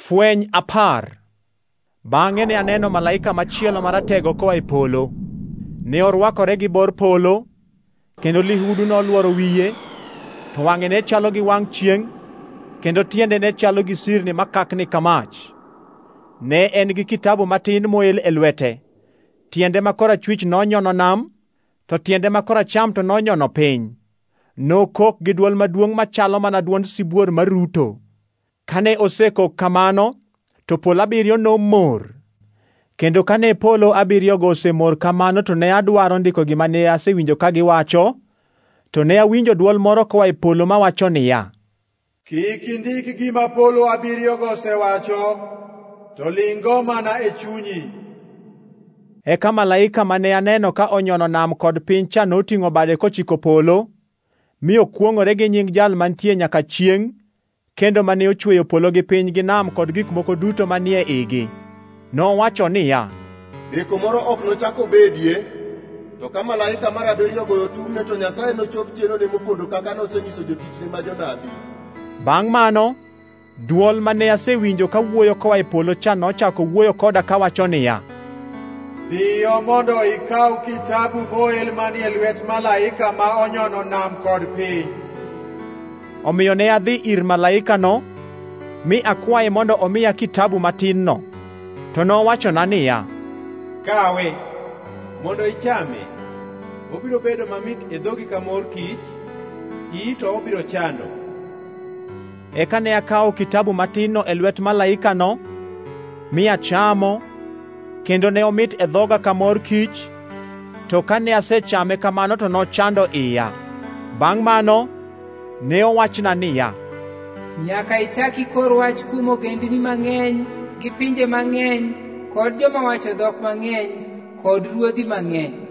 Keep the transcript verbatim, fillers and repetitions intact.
Fweny apar. Bang'e ne aneno malaika machielo maratego koa e polo. Ne orwakore gi bor polo, kendo lihudu noluoro wiye, to wang'e ne chalo gi wang' chiengʼ, kendo tiende ne chalo gi sirni makakni ka mach. Ne en gi kitabu matin moel e lwete. Tiende ma korachwich nonyono nam, to tiende ma koracham to nonyono piny. Nokok gi dwol maduongʼ machalo mana dwond sibuor maruto. Kane osekok kamano, to polo abiriyo nomor. Kendo kane polo abiriyogo osemor kamano, to ne adwaro ndiko gima ne asewinjo ka giwacho, to ne awinjo dwol moro koa e polo mawacho niya, kik indik gima polo abiriyogo osewacho, to ling'go mana e chunyi. Eka malaika mane aneno ka onyono nam kod piny cha noting'o bade kochiko polo, mi okwong'ore gi nying Jal mantie nyaka chiengʼ, kendo mane ochweyo polo gi piny gi nam kod gik moko duto manie igi. Nowacho niya, deko moro ok nochako bedie, to ka malaika mar abiriyo goyo tumne, to Nyasaye nochop chienone mopondo kaka nosenyiso jotichne ma jonabi. Bangʼ mano, dwol mane asewinjo ka wuoyo koa e polo cha nochako wuoyo koda kawacho niya, dhiyo mondo ikaw kitabu moel manie lwet malaika ma onyono nam kod piny. Omiyo ne adhi ir malaikano, mi akwaye mondo omiya kitabu matin-no. To nowachona niya, kawe mondo ichame. Obiro bedo mamit e dhogi ka mor kich, iyi to obiro chando. Eka ne akawo kitabu matin-no e lwet malaikano, mi achamo, kendo ne omit e dhoga ka mor kich, to kane asechame kamano to nochando iya. Bangʼ mano, ne owachna niya, nyaka ichaki kor wach kuom ogendini mang'eny, gi pinje mang'eny, kod joma wacho dhok mang'eny, kod ruodhi mang'eny.